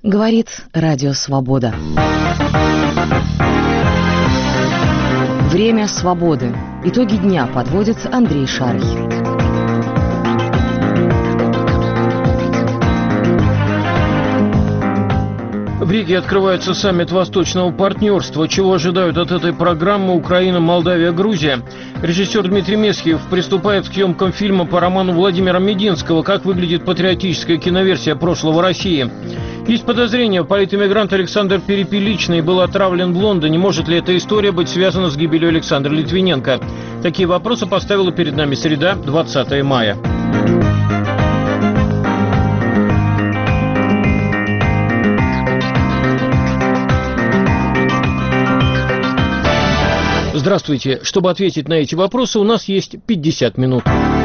Говорит Радио Свобода. Время свободы. Итоги дня подводит Андрей Шарий. В Риге открывается саммит Восточного партнерства. Чего ожидают от этой программы Украина, Молдавия, Грузия? Режиссер Дмитрий Месхиев приступает к съемкам фильма по роману Владимира Мединского «Как выглядит патриотическая киноверсия прошлого России». Есть подозрение, политэмигрант Александр Перепеличный был отравлен в Лондоне. Может ли эта история быть связана с гибелью Александра Литвиненко? Такие вопросы поставила перед нами среда, 20 мая. Здравствуйте. Чтобы ответить на эти вопросы, у нас есть 50 минут.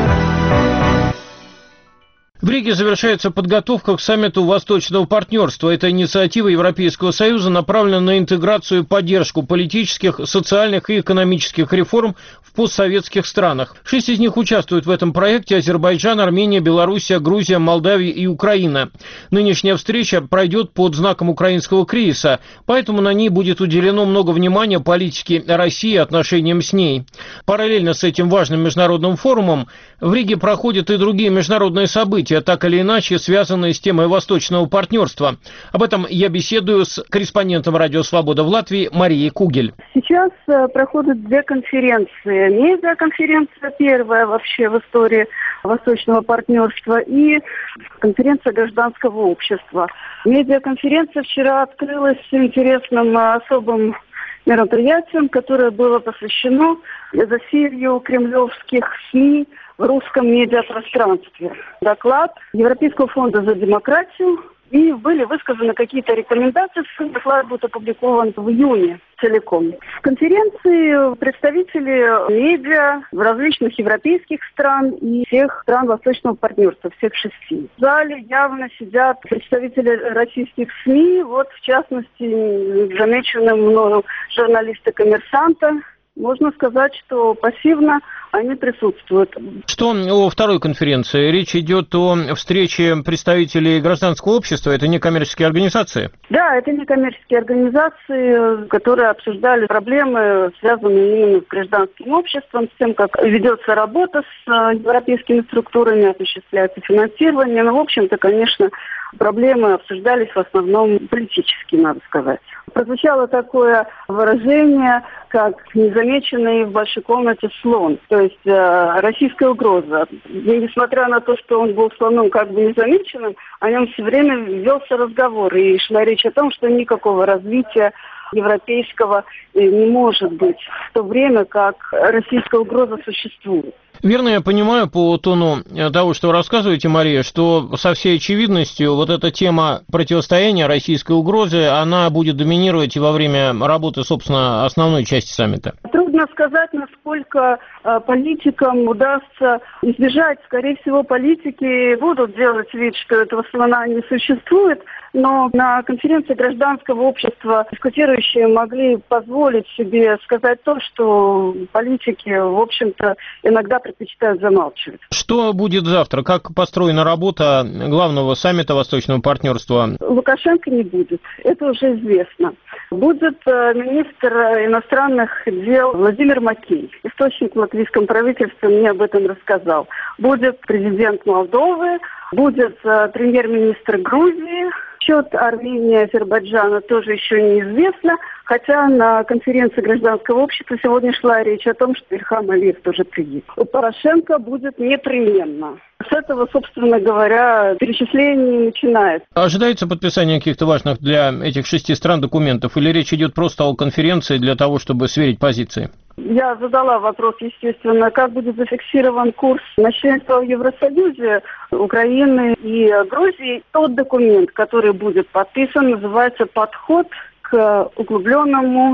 В Риге завершается подготовка к саммиту Восточного партнерства. Эта инициатива Европейского Союза направлена на интеграцию и поддержку политических, социальных и экономических реформ в постсоветских странах. 6 из них участвуют в этом проекте: Азербайджан, Армения, Белоруссия, Грузия, Молдавия и Украина. Нынешняя встреча пройдет под знаком украинского кризиса, поэтому на ней будет уделено много внимания политике России и отношениям с ней. Параллельно с этим важным международным форумом в Риге проходят и другие международные события, так или иначе связанные с темой Восточного партнерства. Об этом я беседую с корреспондентом Радио Свобода в Латвии Марией Кугель. Сейчас проходят 2 конференции. Медиаконференция первая вообще в истории Восточного партнерства и конференция гражданского общества. Медиаконференция вчера открылась интересным особым мероприятием, которое было посвящено засилью кремлевских СМИ в русском медиапространстве. Доклад Европейского фонда за демократию, и были высказаны какие-то рекомендации. Доклад будет опубликован в июне целиком. В конференции представители медиа различных европейских стран и всех стран Восточного партнерства, всех 6. В зале явно сидят представители российских СМИ, вот в частности замечены мною журналисты «Коммерсанта». Можно сказать, что пассивно они присутствуют. Что о второй конференции? Речь идет о встрече представителей гражданского общества. Это некоммерческие организации? Да, это некоммерческие организации, которые обсуждали проблемы, связанные именно с гражданским обществом, с тем, как ведется работа с европейскими структурами, осуществляется финансирование. Ну, в общем-то, конечно, проблемы обсуждались в основном политически, надо сказать. Прозвучало такое выражение, как «незамеченный в большой комнате слон», то есть российская угроза. И несмотря на то, что он был слоном как бы незамеченным, о нем все время велся разговор, и шла речь о том, что никакого развития европейского не может быть в то время, как российская угроза существует. Верно я понимаю по тону того, что вы рассказываете, Мария, что со всей очевидностью вот эта тема противостояния российской угрозе, она будет доминировать и во время работы, собственно, основной части саммита? Трудно сказать, насколько политикам удастся избежать. Скорее всего, политики будут делать вид, что этого слона не существует, но на конференции гражданского общества дискутирующие могли позволить себе сказать то, что политики, в общем-то, иногда предпочитают замалчивать. Что будет завтра? Как построена работа главного саммита Восточного партнерства? Лукашенко не будет. Это уже известно. Будет министр иностранных дел Владимир Макей. Источник в латвийском правительстве мне об этом рассказал. Будет президент Молдовы, будет премьер-министр Грузии. Счет Армении и Азербайджана тоже еще неизвестно, хотя на конференции гражданского общества сегодня шла речь о том, что Ильхам Алиев тоже приедет. У Порошенко будет непременно. С этого, собственно говоря, перечисление начинается. Ожидается подписание каких-то важных для этих 6 стран документов, или речь идет просто о конференции для того, чтобы сверить позиции? Я задала вопрос, естественно, как будет зафиксирован курс на членство в Евросоюзе Украины и Грузии. Тот документ, который будет подписан, называется «Подход к углубленному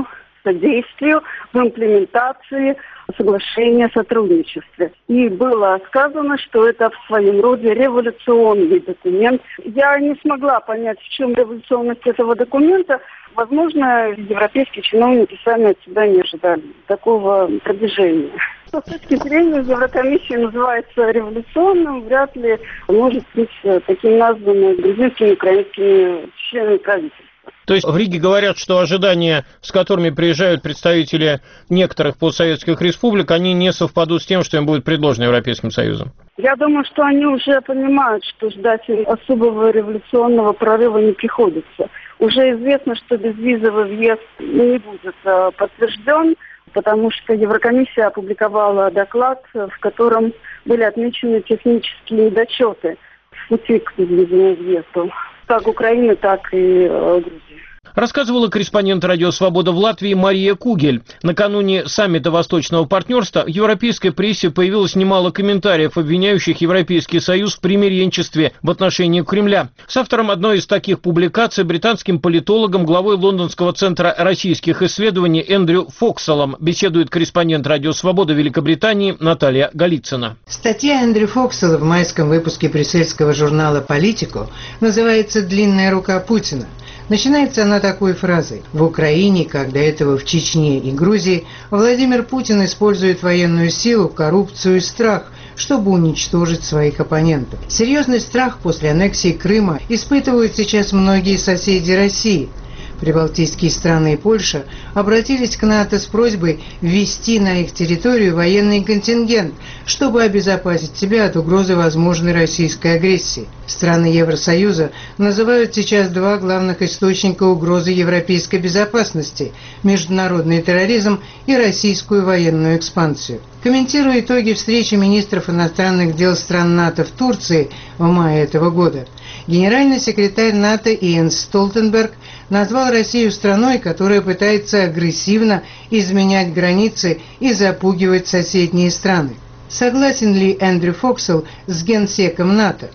содействию в имплементации соглашения о сотрудничестве. И было сказано, что это в своем роде революционный документ. Я не смогла понять, в чем революционность этого документа. Возможно, европейские чиновники сами от себя не ожидали такого продвижения. С точки зрения Еврокомиссии называется революционным, вряд ли может быть таким названным грузинскими и украинскими членами правительства. То есть в Риге говорят, что ожидания, с которыми приезжают представители некоторых постсоветских республик, они не совпадут с тем, что им будет предложено Европейским Союзом. Я думаю, что они уже понимают, что ждать особого революционного прорыва не приходится. Уже известно, что безвизовый въезд не будет подтвержден, потому что Еврокомиссия опубликовала доклад, в котором были отмечены технические недочеты в пути к безвизовому въезду. Как Украины, так и Грузии. Рассказывала корреспондент «Радио Свобода» в Латвии Мария Кугель. Накануне саммита Восточного партнерства в европейской прессе появилось немало комментариев, обвиняющих Европейский Союз в примиренчестве в отношении Кремля. С автором одной из таких публикаций, британским политологом, главой Лондонского центра российских исследований Эндрю Фокселом, беседует корреспондент «Радио Свобода» Великобритании Наталья Голицына. Статья Эндрю Фоксела в майском выпуске брюссельского журнала «Политико» называется «Длинная рука Путина». Начинается она такой фразой: «В Украине, как до этого в Чечне и Грузии, Владимир Путин использует военную силу, коррупцию и страх, чтобы уничтожить своих оппонентов». Серьезный страх после аннексии Крыма испытывают сейчас многие соседи России. Прибалтийские страны и Польша обратились к НАТО с просьбой ввести на их территорию военный контингент, чтобы обезопасить себя от угрозы возможной российской агрессии. Страны Евросоюза называют сейчас два главных источника угрозы европейской безопасности – международный терроризм и российскую военную экспансию. Комментируя итоги встречи министров иностранных дел стран НАТО в Турции в мае этого года, генеральный секретарь НАТО Йенс Столтенберг назвал Россию страной, которая пытается агрессивно изменять границы и запугивать соседние страны. Согласен ли Эндрю Фоксел с генсеком НАТО?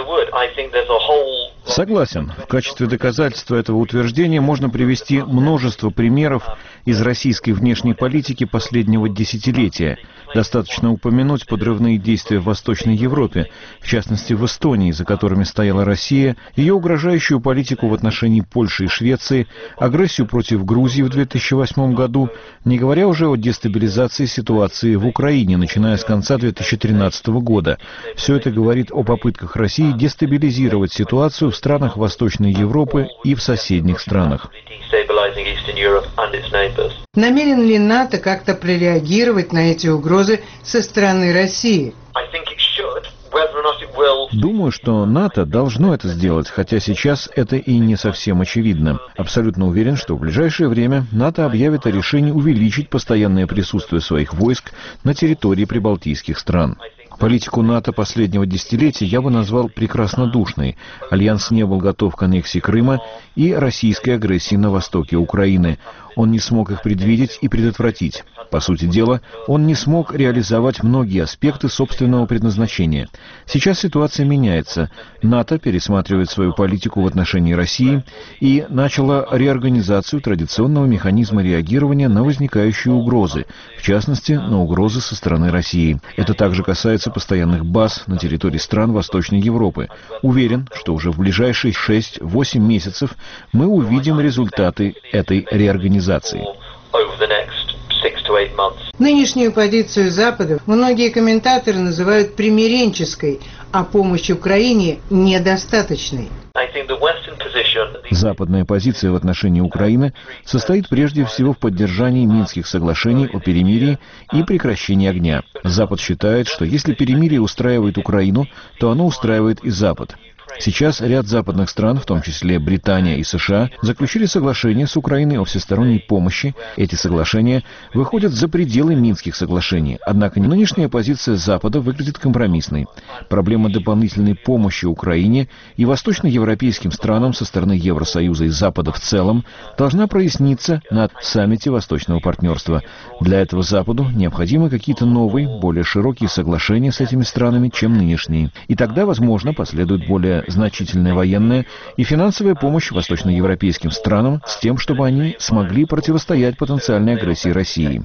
Согласен. В качестве доказательства этого утверждения можно привести множество примеров из российской внешней политики последнего десятилетия. Достаточно упомянуть подрывные действия в Восточной Европе, в частности в Эстонии, за которыми стояла Россия, ее угрожающую политику в отношении Польши и Швеции, агрессию против Грузии в 2008 году, не говоря уже о дестабилизации ситуации в Украине, начиная с конца 2013 года. Все это говорит о попытках России дестабилизировать ситуацию в странах Восточной Европы и в соседних странах. Намерен ли НАТО как-то прореагировать на эти угрозы со стороны России? Думаю, что НАТО должно это сделать, хотя сейчас это и не совсем очевидно. Абсолютно уверен, что в ближайшее время НАТО объявит о решении увеличить постоянное присутствие своих войск на территории прибалтийских стран. Политику НАТО последнего десятилетия я бы назвал прекраснодушной. Альянс не был готов к аннексии Крыма и российской агрессии на востоке Украины. Он не смог их предвидеть и предотвратить. По сути дела, он не смог реализовать многие аспекты собственного предназначения. Сейчас ситуация меняется. НАТО пересматривает свою политику в отношении России и начало реорганизацию традиционного механизма реагирования на возникающие угрозы, в частности, на угрозы со стороны России. Это также касается постоянных баз на территории стран Восточной Европы. Уверен, что уже в ближайшие 6-8 месяцев мы увидим результаты этой реорганизации. Нынешнюю позицию Запада многие комментаторы называют примиренческой, а помощь Украине недостаточной. Западная позиция в отношении Украины состоит прежде всего в поддержании Минских соглашений о перемирии и прекращении огня. Запад считает, что если перемирие устраивает Украину, то оно устраивает и Запад. Сейчас ряд западных стран, в том числе Британия и США, заключили соглашение с Украиной о всесторонней помощи. Эти соглашения выходят за пределы Минских соглашений. Однако нынешняя позиция Запада выглядит компромиссной. Проблема дополнительной помощи Украине и восточноевропейским странам со стороны Евросоюза и Запада в целом должна проясниться на саммите Восточного партнерства. Для этого Западу необходимы какие-то новые, более широкие соглашения с этими странами, чем нынешние. И тогда, возможно, последуют более необходимая значительная военная и финансовая помощь восточноевропейским странам с тем, чтобы они смогли противостоять потенциальной агрессии России.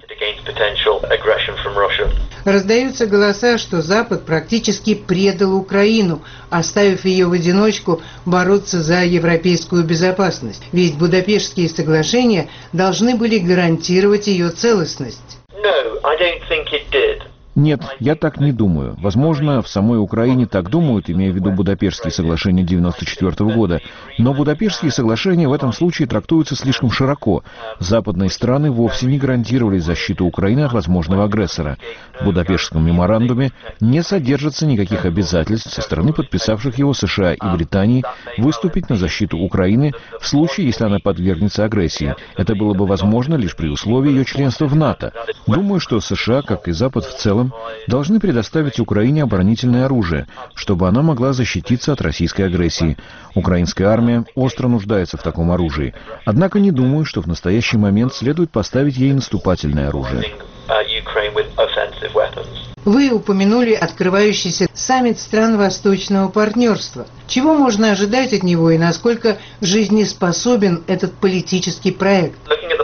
Раздаются голоса, что Запад практически предал Украину, оставив ее в одиночку бороться за европейскую безопасность. Ведь Будапештские соглашения должны были гарантировать ее целостность. Нет, я так не думаю. Возможно, в самой Украине так думают, имея в виду Будапештские соглашения 1994 года. Но Будапештские соглашения в этом случае трактуются слишком широко. Западные страны вовсе не гарантировали защиту Украины от возможного агрессора. В Будапештском меморандуме не содержится никаких обязательств со стороны подписавших его США и Британии выступить на защиту Украины в случае, если она подвергнется агрессии. Это было бы возможно лишь при условии ее членства в НАТО. Думаю, что США, как и Запад в целом, должны предоставить Украине оборонительное оружие, чтобы она могла защититься от российской агрессии. Украинская армия остро нуждается в таком оружии. Однако не думаю, что в настоящий момент следует поставить ей наступательное оружие. Вы упомянули открывающийся саммит стран Восточного партнерства. Чего можно ожидать от него и насколько жизнеспособен этот политический проект?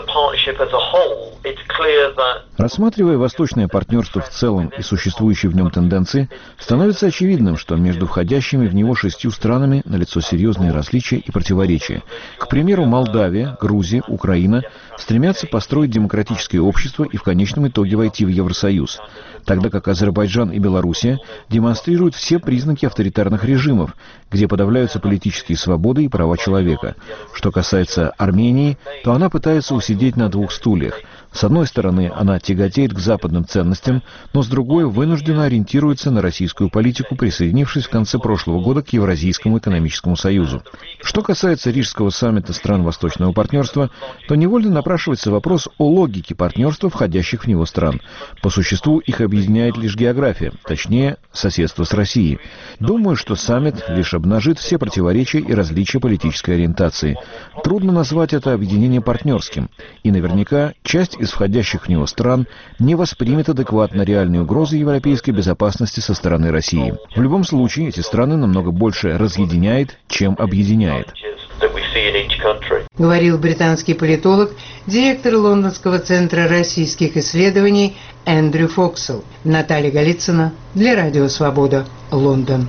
Рассматривая восточное партнерство в целом и существующие в нем тенденции, становится очевидным, что между входящими в него 6 странами налицо серьезные различия и противоречия. К примеру, Молдавия, Грузия, Украина стремятся построить демократическое общество и в конечном итоге войти в Евросоюз, тогда как Азербайджан и Белоруссия демонстрируют все признаки авторитарных режимов, где подавляются политические свободы и права человека. Что касается Армении, то она пытается усидеть на 2 стульях. С одной стороны, она тяготеет к западным ценностям, но с другой вынужденно ориентируется на российскую политику, присоединившись в конце прошлого года к Евразийскому экономическому союзу. Что касается Рижского саммита стран Восточного партнерства, то невольно напрашивается вопрос о логике партнерства входящих в него стран. По существу их объединяет лишь география, точнее, соседство с Россией. Думаю, что саммит лишь обнажит все противоречия и различия политической ориентации. Трудно назвать это объединение партнерским, и наверняка часть из входящих в него стран не воспримет адекватно реальные угрозы европейской безопасности со стороны России. В любом случае, эти страны намного больше разъединяет, чем объединяет. Говорил британский политолог, директор Лондонского центра российских исследований Эндрю Фоксел. Наталья Голицына для Радио Свобода, Лондон.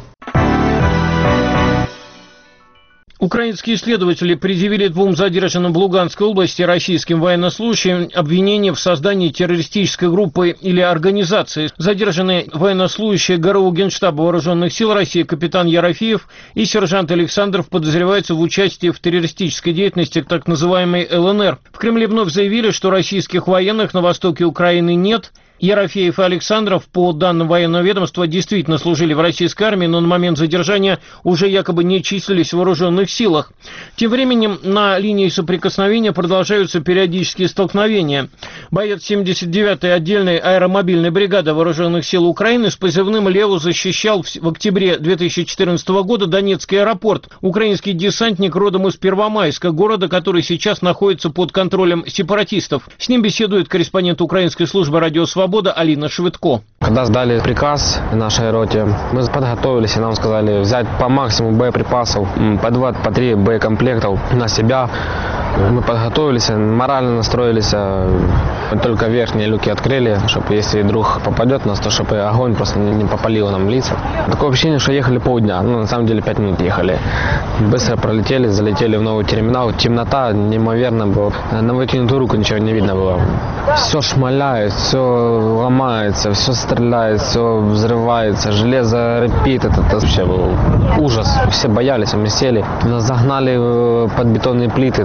Украинские следователи предъявили 2 задержанным в Луганской области российским военнослужащим обвинение в создании террористической группы или организации. Задержанные военнослужащие ГРУ Генштаба Вооруженных сил России капитан Ерофеев и сержант Александров подозреваются в участии в террористической деятельности так называемой ЛНР. В Кремле вновь заявили, что российских военных на востоке Украины нет. Ерофеев и Александров, по данным военного ведомства, действительно служили в российской армии, но на момент задержания уже якобы не числились в вооруженных силах. Тем временем на линии соприкосновения продолжаются периодические столкновения. Боец 79-й отдельной аэромобильной бригады вооруженных сил Украины с позывным «Лео» защищал в октябре 2014 года Донецкий аэропорт. Украинский десантник родом из Первомайска, города, который сейчас находится под контролем сепаратистов. С ним беседует корреспондент украинской службы «Радио Свобода» Алина Швидко. Когда сдали приказ нашей роте, мы подготовились, и нам сказали взять по максимуму боеприпасов, по 2, по 3 боекомплектов на себя. Мы подготовились, морально настроились, только верхние люки открыли, чтобы если вдруг попадет нас, то чтобы огонь просто не попалил нам в лица. Такое ощущение, что ехали полдня, на самом деле 5 минут ехали. Быстро пролетели, залетели в новый терминал, темнота неимоверно была, на вытянутую руку ничего не видно было. Все шмаляет, все ломается, все стреляет, все взрывается, железо репит, это вообще был ужас. Все боялись, мы сели, нас загнали под бетонные плиты.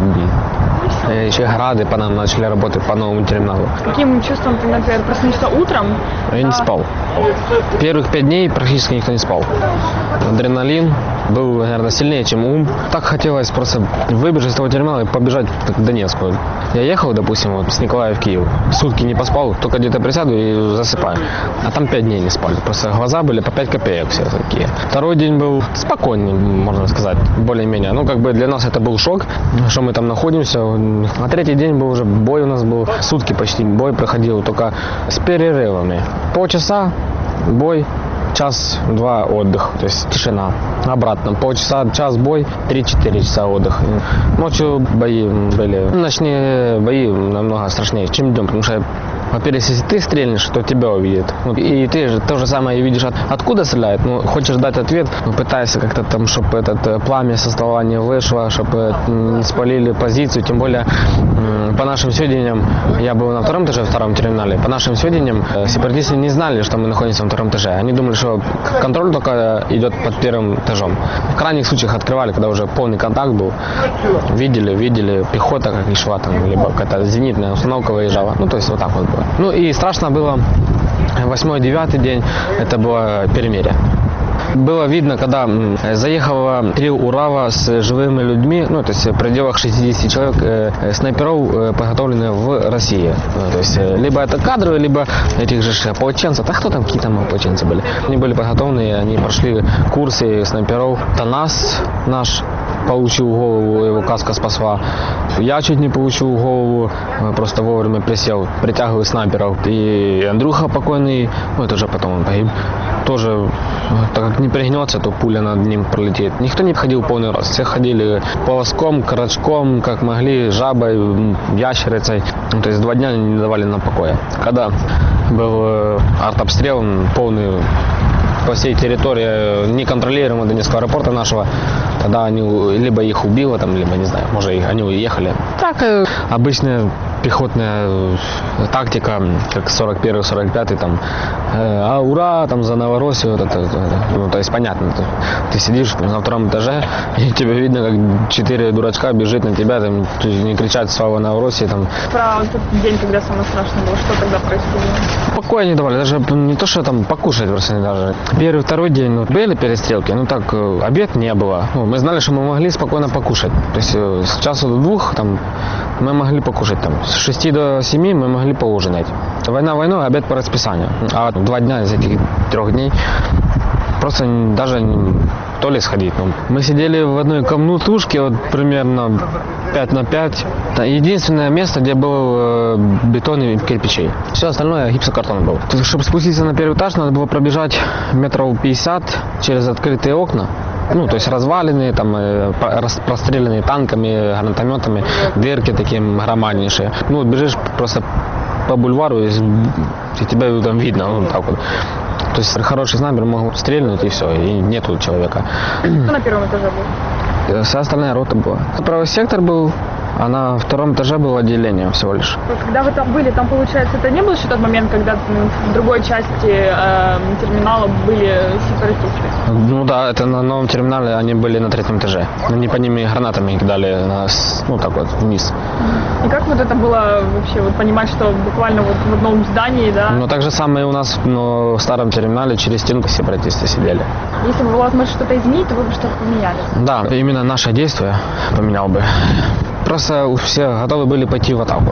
Еще грады по нам начали работать по новому терминалу. Каким чувством ты, например, проснулся утром? Я не спал. Первых 5 дней практически никто не спал. Адреналин был, наверное, сильнее, чем ум. Так хотелось просто выбежать из того терминала и побежать к Донецку. Я ехал, допустим, вот, с Николая в Киев. Сутки не поспал, только где-то присяду и засыпаю. А там 5 дней не спали. Просто глаза были по 5 копеек все такие. Второй день был спокойный, можно сказать, более-менее. Для нас это был шок, что мы там находимся. А 3-й день был уже бой у нас был. Сутки почти бой проходил, только с перерывами. Полчаса бой, час-два отдых, то есть тишина. Обратно полчаса, час бой, 3-4 часа отдых. Ночью бои были. Ночные бои намного страшнее, чем днем, потому что, во-первых, если ты стрельнешь, то тебя увидят. И ты же то же самое видишь, откуда стреляют. Хочешь дать ответ, пытаешься как-то там, чтобы это пламя со ствола не вышло, чтобы не спалили позицию. Тем более, по нашим сведениям, я был на втором этаже, в втором терминале. По нашим сведениям, сепаратисты не знали, что мы находимся на втором этаже. Они думали, что контроль только идет под первым этажом. В крайних случаях открывали, когда уже полный контакт был. Видели пехота, как и шла там, либо какая-то зенитная установка выезжала. То есть вот так вот было. И страшно было 8-9 день, это было перемирие. Было видно, когда заехало 3 Урала с живыми людьми, то есть в пределах 60 человек, снайперов, подготовленных в России. То есть либо это кадры, либо этих же ополченцев. А кто там, какие там ополченцы были? Они были подготовлены, они прошли курсы снайперов. Танас наш получил голову, его каска спасла. Я чуть не получил голову, просто вовремя присел, притягиваю снайперов. И Андрюха покойный, это уже потом он погиб, тоже, так как не пригнется, то пуля над ним пролетит. Никто не ходил полный рост, все ходили полоском, карачком, как могли, жабой, ящерицей. То есть 2 дня не давали нам покоя. Когда был артобстрел полный по всей территории неконтролируемого Донецкого аэропорта нашего, тогда они либо их убило, либо, не знаю, может, они уехали. Так, обычная пехотная тактика, как 41-45, ура, за Новороссию, то есть понятно, ты сидишь на втором этаже, и тебе видно, как 4 дурачка бежит на тебя, не кричат «Слава Новороссии». Про тот день, когда самое страшное было, что тогда происходило? Покоя не давали, даже не то, что покушать просто не даже. Первый, второй день были перестрелки, обед не было. Мы знали, что мы могли спокойно покушать. То есть с часу до 2 мы могли покушать. С 6 до 7 мы могли поужинать. Война войной, обед по расписанию. А 2 дня из этих 3 дней просто даже то ли сходить. Мы сидели в одной комнатушке, примерно 5 на 5. Это единственное место, где был бетон и кирпичей. Все остальное гипсокартон был. Чтобы спуститься на первый этаж, надо было пробежать метров 50 через открытые окна. То есть развалины, простреленные танками, гранатометами, дырки такие громаднейшие. Бежишь просто по бульвару, и тебя видно, так вот. То есть хороший снайпер мог стрельнуть, и все, и нету человека. Кто на первом этаже был? Вся остальная рота была. Правый сектор был, а на втором этаже было отделение всего лишь. Когда вы там были, получается, это не был еще тот момент, когда в другой части терминала были сепаратисты? Да, это на новом терминале они были на 3-м этаже. Они по ними гранатами кидали нас, так вот, вниз. И как это было вообще, понимать, что буквально в одном здании, да? Так же самое у нас в старом терминале через стенку сепаратисты сидели. Если бы была возможность что-то изменить, то вы бы что-то поменяли? Да, именно наше действие поменял бы. Просто все готовы были пойти в атаку.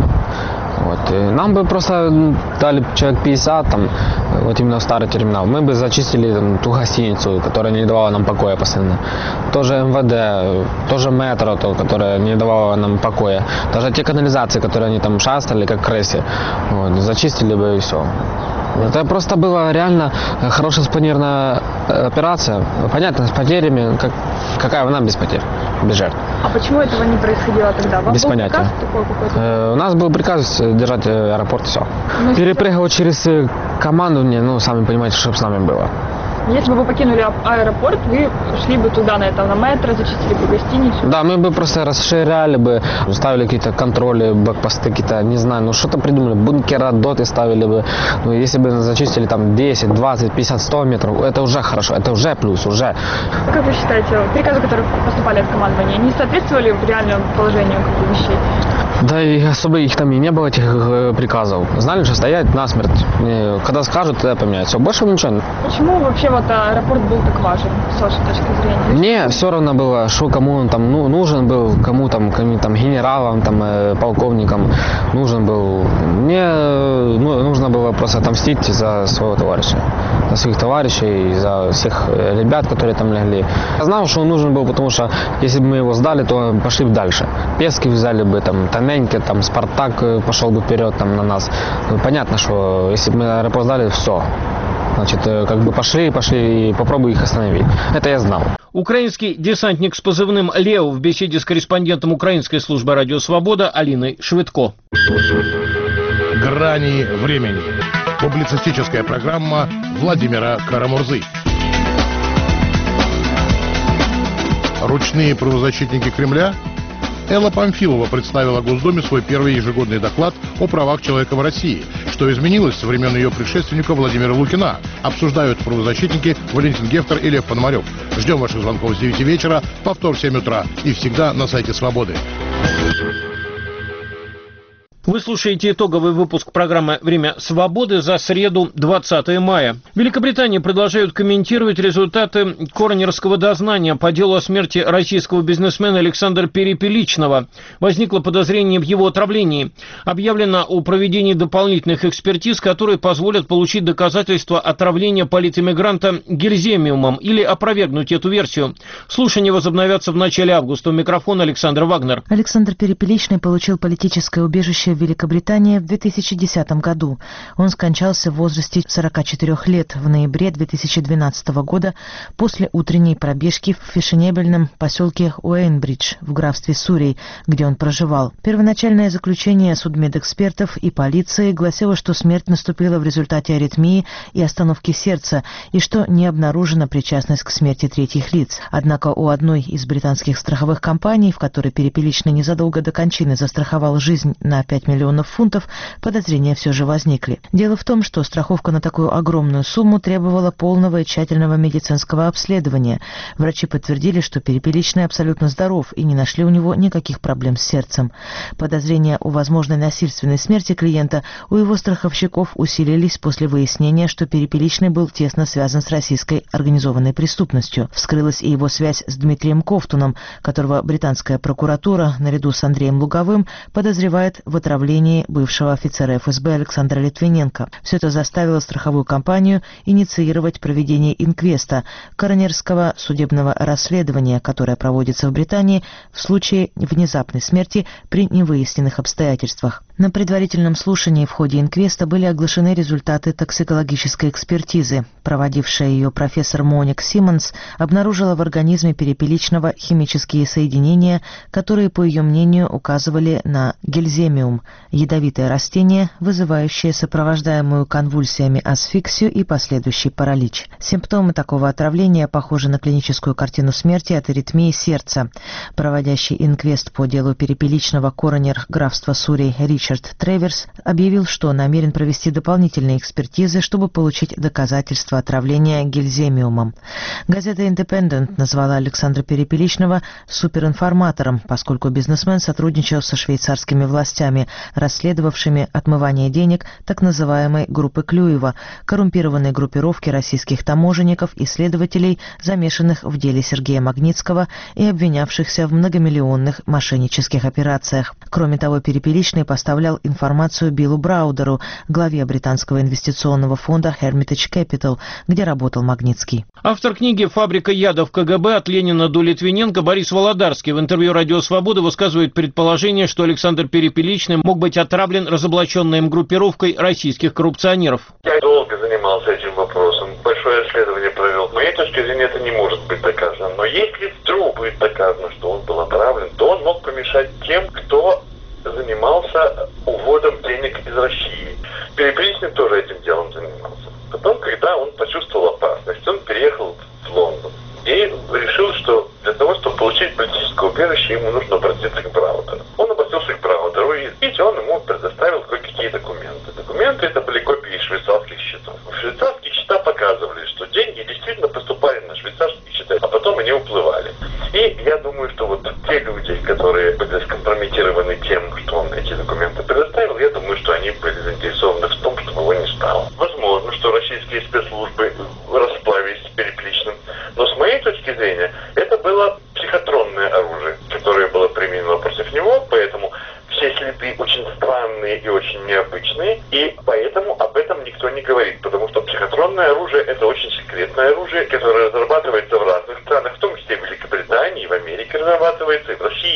Нам бы просто дали человек 50, именно в старый терминал. Мы бы зачистили ту гостиницу, которая не давала нам покоя постоянно. Тоже МВД, тоже метро, которое не давало нам покоя. Даже те канализации, которые они шастали, как крысы. Зачистили бы и все. Это просто была реально хорошая спланированная операция. Понятно, с потерями, какая война без потерь, без жертв. А почему этого не происходило тогда? Вам без был понятия. Приказ такой какой-то? У нас был приказ держать аэропорт, все. Перепрыгивать через командование, сами понимаете, что с нами было. Если бы вы покинули аэропорт, вы шли бы туда, на метро, зачистили бы гостиницу? Да, мы бы просто расширяли бы, ставили какие-то контроли, блокпосты какие-то, не знаю, что-то придумали, бункера, доты ставили бы. Если бы зачистили 10, 20, 50, 100 метров, это уже хорошо, это уже плюс, уже. Как вы считаете, приказы, которые поступали от командования, не соответствовали реальному положению вещей? Да и особо их и не было, этих приказов. Знали, что стоять насмерть. Когда скажут, тогда поменяют. Все, больше ничего. Почему вообще аэропорт был так важен, с вашей точки зрения? Мне все равно было, что кому он нужен был, кому генералам, полковникам нужен был. Мне нужно было просто отомстить за своего товарища. За своих товарищей, за всех ребят, которые там легли. Я знал, что он нужен был, потому что если бы мы его сдали, то пошли бы дальше. Пески взяли бы, Тоненько, Спартак пошел бы вперед на нас. Понятно, что если бы мы аэропорт сдали, все. Значит, как бы пошли и попробуй их остановить. Это я знал. Украинский десантник с позывным «Лео» в беседе с корреспондентом украинской службы «Радио Свобода» Алиной Швидко. «Грани времени». Публицистическая программа Владимира Карамурзы. Ручные правозащитники Кремля? Элла Памфилова представила Госдуме свой первый ежегодный доклад о правах человека в России. Что изменилось со времен ее предшественника Владимира Лукина? Обсуждают правозащитники Валентин Гефтер и Лев Пономарев. Ждем ваших звонков с 9 вечера, повтор в 7 утра и всегда на сайте Свободы. Вы слушаете итоговый выпуск программы «Время свободы» за среду, 20 мая. В Великобритании продолжают комментировать результаты коронерского дознания по делу о смерти российского бизнесмена Александра Перепеличного. Возникло подозрение в его отравлении. Объявлено о проведении дополнительных экспертиз, которые позволят получить доказательства отравления политэмигранта гильземиумом или опровергнуть эту версию. Слушания возобновятся в начале августа. У микрофона Александр Вагнер. Александр Перепеличный получил политическое убежище в Великобритании в 2010 году. Он скончался в возрасте 44 лет в ноябре 2012 года после утренней пробежки в фешенебельном поселке Уэйнбридж в графстве Суррей, где он проживал. Первоначальное заключение судмедэкспертов и полиции гласило, что смерть наступила в результате аритмии и остановки сердца, и что не обнаружена причастность к смерти третьих лиц. Однако у одной из британских страховых компаний, в которой Перепеличный незадолго до кончины застраховал жизнь на 5 миллионов фунтов, подозрения все же возникли. Дело в том, что страховка на такую огромную сумму требовала полного и тщательного медицинского обследования. Врачи подтвердили, что Перепеличный абсолютно здоров и не нашли у него никаких проблем с сердцем. Подозрения о возможной насильственной смерти клиента у его страховщиков усилились после выяснения, что Перепеличный был тесно связан с российской организованной преступностью. Вскрылась и его связь с Дмитрием Ковтуном, которого британская прокуратура, наряду с Андреем Луговым, подозревает в отравлении бывшего офицера ФСБ Александра Литвиненко. Все это заставило страховую компанию инициировать проведение инквеста, коронерского судебного расследования, которое проводится в Британии в случае внезапной смерти при невыясненных обстоятельствах. На предварительном слушании в ходе инквеста были оглашены результаты токсикологической экспертизы. Проводившая ее профессор Моник Симмонс обнаружила в организме Перепеличного химические соединения, которые, по ее мнению, указывали на гильземиум – ядовитое растение, вызывающее сопровождаемую конвульсиями асфиксию и последующий паралич. Симптомы такого отравления похожи на клиническую картину смерти от аритмии сердца. Проводящий инквест по делу Перепеличного коронер графства Суррей Ричард Треверс объявил, что намерен провести дополнительные экспертизы, чтобы получить доказательства отравления гильземиумом. Газета «Индепендент» назвала Александра Перепеличного суперинформатором, поскольку бизнесмен сотрудничал со швейцарскими властями, расследовавшими отмывание денег так называемой группы Клюева, коррумпированной группировки российских таможенников и следователей, замешанных в деле Сергея Магнитского и обвинявшихся в многомиллионных мошеннических операциях. Кроме того, Перепеличный поставлял информацию Биллу Браудеру, главе британского инвестиционного фонда Hermitage Capital, где работал Магнитский. Автор книги «Фабрика ядов КГБ. От Ленина до Литвиненко» Борис Володарский в интервью «Радио Свобода» высказывает предположение, что Александр Перепеличный мог быть отравлен разоблаченной им группировкой российских коррупционеров. Я долго занимался этим вопросом, большое расследование провел. С моей точки зрения, это не может быть доказано. Но если вдруг будет доказано, что он был отравлен, то он мог помешать тем, кто занимался уводом денег из России. Перепеличный тоже этим делом занимался. Потом, когда он почувствовал опасность, он переехал в Лондон и решил, что для того, чтобы получить политическое убежище, ему нужно обратиться к Браудеру. Он обратился к Браудеру, и видите, он ему предоставил кое-какие документы. Документы это были копии швейцарских счетов. Швейцарские счета показывали, что деньги действительно поступали на швейцарские счета, а потом они уплывали. И я думаю, что вот те люди, которые были скомпрометированы тем, что он эти документы предоставил, я думаю, что они были заинтересованы в том, чтобы его не стало. Возможно, что российские спецслужбы расплавились с Перепеличным, но с моей точки зрения, это было психотронное оружие, которое было применено против него, поэтому все следы очень странные и очень необычные, и поэтому об этом никто не говорит, потому что психотронное оружие – это очень секретное оружие, которое разрабатывается в разных странах, в том числе в Великобритании, в Америке разрабатывается, и в России. Я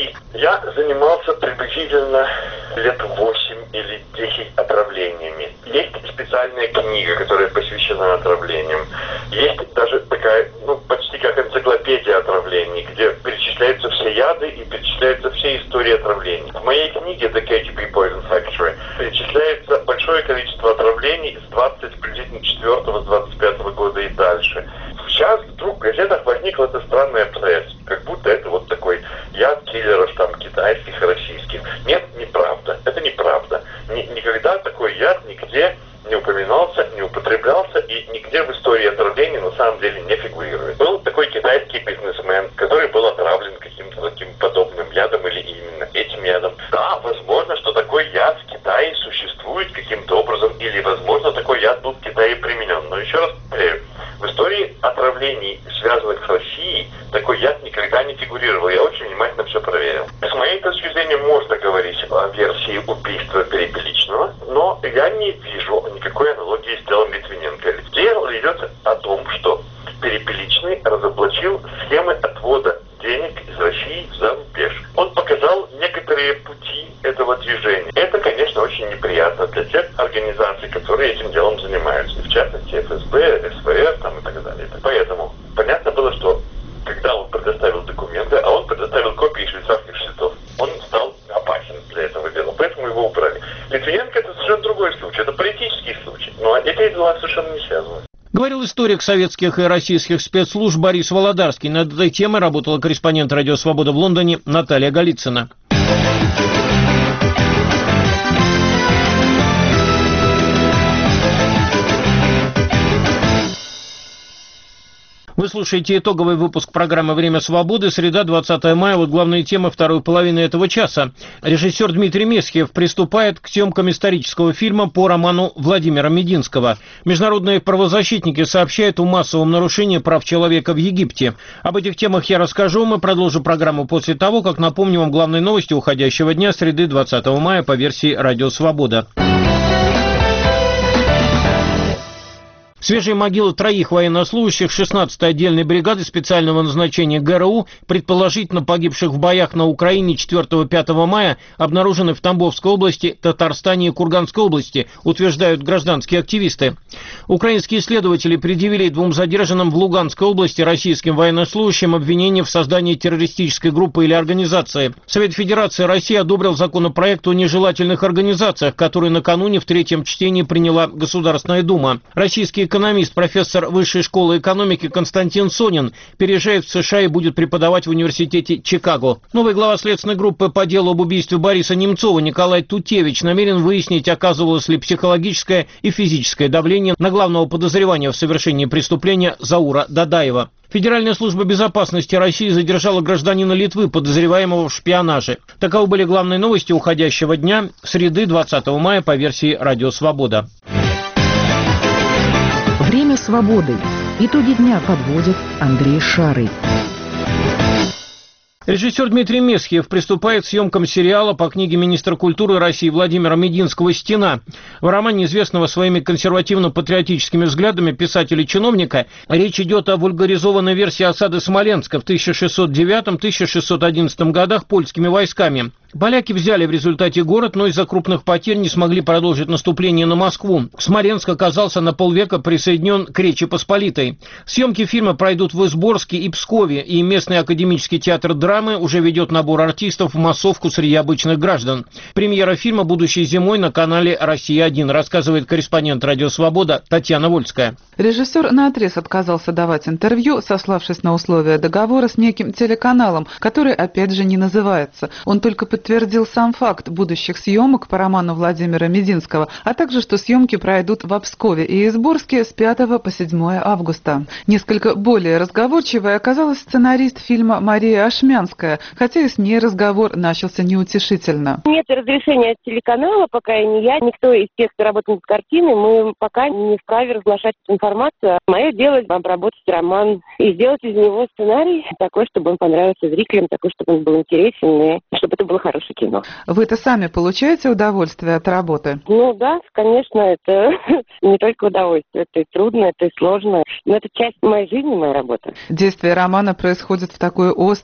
Я занимался приблизительно лет 8 или 10 отравлениями. Есть специальная книга, которая посвящена отравлениям. Есть даже такая, почти как энциклопедия отравлений, где перечисляются все яды и перечисляются все истории отравлений. В моей книге The KGB Poison Factory перечисляется большое количество отравлений с 24-го, с 25-го года и дальше. Сейчас вдруг в газетах возникла эта странная пресса, как будто это вот такой яд киллеров там китайских и российских. Нет, неправда. Это неправда. Никогда такой яд нигде не упоминался, не употреблялся и нигде в истории отравления на самом деле не фигурирует. Был такой китайский бизнесмен, который был отравлен каким-то таким подобным ядом или именно этим ядом. Да, возможно, что такой яд в Китае существует каким-то образом, или, возможно, такой яд был в Китае применен. Но еще раз повторяю, в истории отравлений, связанных с Россией, такой яд никогда не фигурировал. Я очень внимательно все проверил. С моей точки зрения можно говорить о версии убийства Перепеличного, но я не вижу никакой аналогии с делом Литвиненко. Дело идет о том, что Перепеличный разоблачил схемы отвода денег из России за рубеж. Он показал некоторые пути этого движения. Это, конечно, очень неприятно для тех организаций, которые этим делом занимаются. В частности, ФСБ, СВР там, и так далее. Поэтому понятно было, что когда он предоставил документы, а он предоставил копии швейцарских счетов, он стал опасен для этого дела. Поэтому его убрали. Литвиненко — это совершенно другой случай. Это политический случай. Но эти дела совершенно не связаны. Говорил историк советских и российских спецслужб Борис Володарский. Над этой темой работала корреспондент «Радио Свобода» в Лондоне Наталья Голицына. Вы слушаете итоговый выпуск программы «Время свободы». Среда, 20 мая. Вот главные темы второй половины этого часа. Режиссер Дмитрий Месхиев приступает к съемкам исторического фильма по роману Владимира Мединского. Международные правозащитники сообщают о массовом нарушении прав человека в Египте. Об этих темах я расскажу. Мы продолжим программу после того, как напомню вам главные новости уходящего дня, среды, 20 мая, по версии «Радио Свобода». Свежие могилы троих военнослужащих 16-й отдельной бригады специального назначения ГРУ, предположительно погибших в боях на Украине 4-5 мая, обнаружены в Тамбовской области, Татарстане и Курганской области, утверждают гражданские активисты. Украинские следователи предъявили двум задержанным в Луганской области российским военнослужащим обвинение в создании террористической группы или организации. Совет Федерации России одобрил законопроект о нежелательных организациях, который накануне в третьем чтении приняла Государственная Дума. Российский экономист, профессор Высшей школы экономики Константин Сонин переезжает в США и будет преподавать в университете Чикаго. Новый глава следственной группы по делу об убийстве Бориса Немцова Николай Тутевич намерен выяснить, оказывалось ли психологическое и физическое давление на главного подозреваемого в совершении преступления Заура Дадаева. Федеральная служба безопасности России задержала гражданина Литвы, подозреваемого в шпионаже. Таковы были главные новости уходящего дня, среды, 20 мая, по версии «Радио Свобода». Время свободы. Итоги дня подводит Андрей Шарый. Режиссер Дмитрий Месхиев приступает к съемкам сериала по книге министра культуры России Владимира Мединского «Стена». В романе известного своими консервативно-патриотическими взглядами писателя-чиновника речь идет о вульгаризованной версии осады Смоленска в 1609-1611 годах польскими войсками. Поляки взяли в результате город, но из-за крупных потерь не смогли продолжить наступление на Москву. Смоленск оказался на полвека присоединен к Речи Посполитой. Съемки фильма пройдут в Изборске и Пскове, и местный академический театр драмы уже ведет набор артистов в массовку среди обычных граждан. Премьера фильма будущей зимой на канале «Россия-1», рассказывает корреспондент «Радио Свобода» Татьяна Вольская. Режиссер наотрез отказался давать интервью, сославшись на условия договора с неким телеканалом, который опять же не называется. Он только подтвердил сам факт будущих съемок по роману Владимира Мединского, а также, что съемки пройдут в Пскове и Изборске с 5 по 7 августа. Несколько более разговорчивой оказалась сценарист фильма Мария Ашмянская, хотя и с ней разговор начался неутешительно. Нет разрешения от телеканала, пока и не я, никто из тех, кто работает над картиной, мы пока не вправе разглашать эту информацию. Мое дело обработать роман и сделать из него сценарий такой, чтобы он понравился зрителям, такой, чтобы он был интересен и чтобы это было хорошее кино. Вы-то сами получаете удовольствие от работы? Ну да, конечно, это не только удовольствие, это и трудно, это и сложно, но это часть моей жизни, моя работа. Действие романа происходит в такое острое время,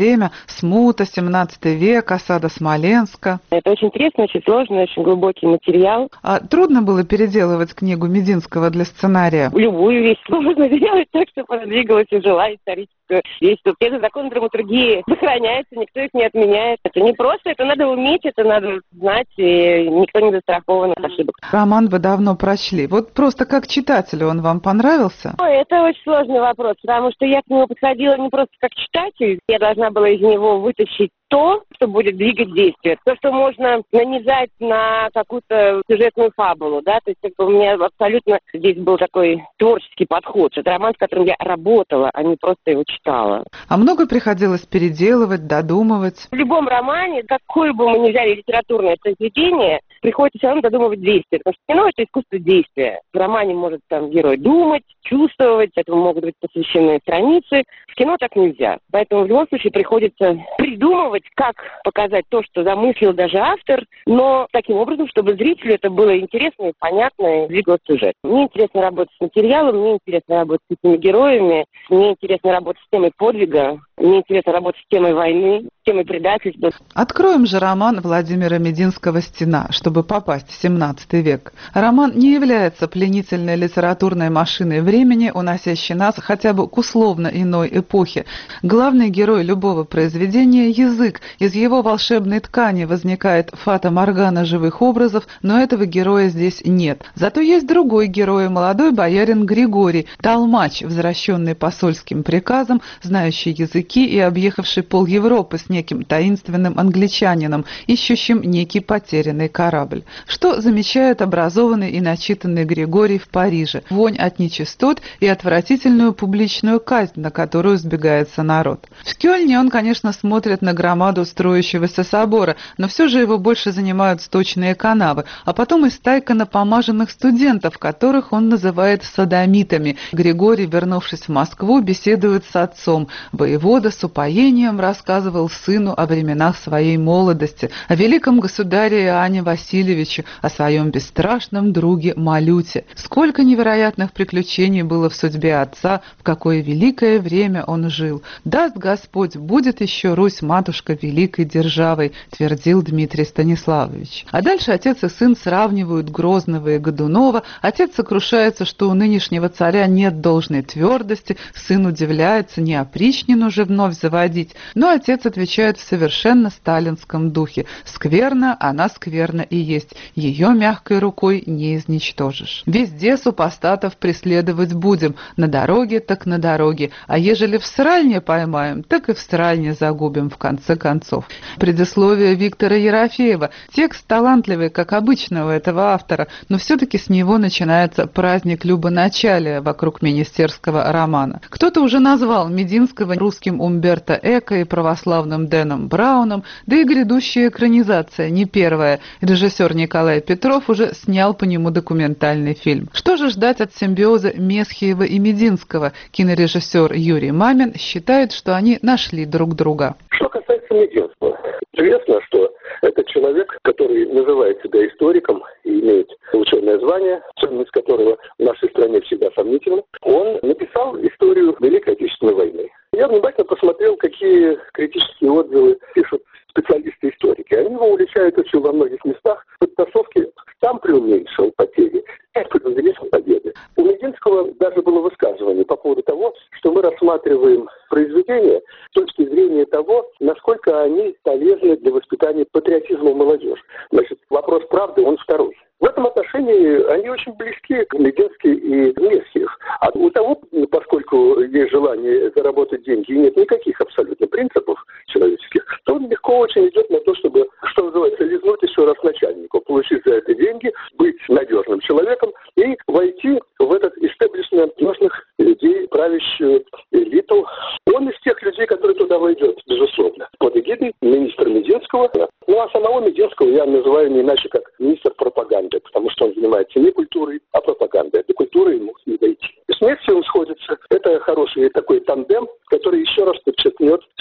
время, смута, 17 век, осада Смоленска. Это очень интересный, очень сложный, очень глубокий материал. А трудно было переделывать книгу Мединского для сценария? Любую вещь сложно сделать так, чтобы она двигалась и жила историческую вещь. Все законы драматургии сохраняются, никто их не отменяет. Это не просто, это надо уметь, это надо знать, и никто не застрахован от ошибок. Роман вы давно прочли. Вот просто как читателю он вам понравился? Это очень сложный вопрос, потому что я к нему подходила не просто как читатель. Я должна была из него вытащить то, что будет двигать действие. То, что можно нанизать на какую-то сюжетную фабулу, да, то есть у меня абсолютно здесь был такой творческий подход. Это роман, с которым я работала, а не просто его читала. А много приходилось переделывать, додумывать? В любом романе, какое бы мы ни взяли литературное произведение, приходится все равно додумывать действие, потому что кино — это искусство действия. В романе может там герой думать, чувствовать, этому могут быть посвящены страницы. В кино так нельзя. Поэтому в любом случае приходится придумывать, как показать то, что замыслил даже автор, но таким образом, чтобы зрителю это было интересно и понятно, и двигался сюжет. Мне интересно работать с материалом, мне интересно работать с этими героями, мне интересно работать с темой подвига, мне интересно работать с темой войны, с темой предательства. Откроем же роман Владимира Мединского «Стена», чтобы попасть в 17 век. Роман не является пленительной литературной машиной времени, уносящей нас хотя бы к условно иной эпохе. Главный герой любого произведения – язык. Из его волшебной ткани возникает фата-моргана живых образов, но этого героя здесь нет. Зато есть другой герой, молодой боярин Григорий, толмач, возвращенный посольским приказом, знающий языки и объехавший пол Европы с неким таинственным англичанином, ищущим некий потерянный корабль. Что замечает образованный и начитанный Григорий в Париже? Вонь от нечистот и отвратительную публичную казнь, на которую сбегается народ. В Кёльне он, конечно, смотрит на громаду строящегося собора, но все же его больше занимают сточные канавы, а потом и стайка напомаженных студентов, которых он называет содомитами. Григорий, вернувшись в Москву, беседует с отцом. Воевода с упоением рассказывал сыну о временах своей молодости, о великом государе Иоанне Васильевиче, о своем бесстрашном друге Малюте. Сколько невероятных приключений было в судьбе отца, в какое великое время он жил. Даст Господь, будет еще Русь-матушка великой державой, твердил Дмитрий Станиславович. А дальше отец и сын сравнивают Грозного и Годунова. Отец сокрушается, что у нынешнего царя нет должной твердости, сын удивляется, не опричнину уже вновь заводить. Но отец отвечает в совершенно сталинском духе: скверно, она скверна и есть, ее мягкой рукой не изничтожишь. Везде супостатов преследовать будем, на дороге так на дороге, а ежели в сральне поймаем, так и в сральне загубим в конце концов. Предисловие Виктора Ерофеева. Текст талантливый, как обычно у этого автора, но все-таки с него начинается праздник любоначалия вокруг министерского романа. Кто-то уже назвал Мединского русским Умберто Эко и православным Дэном Брауном, да и грядущая экранизация, не первая. Режиссер Николай Петров уже снял по нему документальный фильм. Что же ждать от симбиоза Месхиева и Мединского? Кинорежиссер Юрий Мамин считает, что они нашли друг друга. Что касается Мединского, известно, что это человек, который называет себя историком и имеет ученое звание, ценность которого в нашей стране всегда сомнительна. Он написал историю Великой Отечественной войны. Я внимательно посмотрел, какие критические отзывы пишут специалисты-историки. Они его уличают очень во многих местах. В подтасовке сам преуменьшил потери, преувеличил победы. У Мединского даже было высказывание по поводу того, что мы рассматриваем произведения с точки зрения того, насколько они полезны для воспитания патриотизма молодежи. Значит, вопрос правды, он второй. В этом отношении они очень близки, Мединский и Месхиев. А у того, поскольку есть желание заработать деньги и нет никаких абсолютно принципов человеческих, то он легко очень идет на то, чтобы, что называется, лизнуть еще раз начальнику, получить за это деньги, быть надежным человеком и войти в этот истеблишмент нужных людей, правящую элиту. Он из тех людей, которые туда войдет, безусловно, под эгидой министра Мединского. Ну а самого Мединского я называю не иначе, как министр пропаганды, потому что он занимается не культурой, а пропагандой. До культуры ему не дойти. И с Месхиевым сходится. Это хороший такой тандем, который еще раз подчеркнет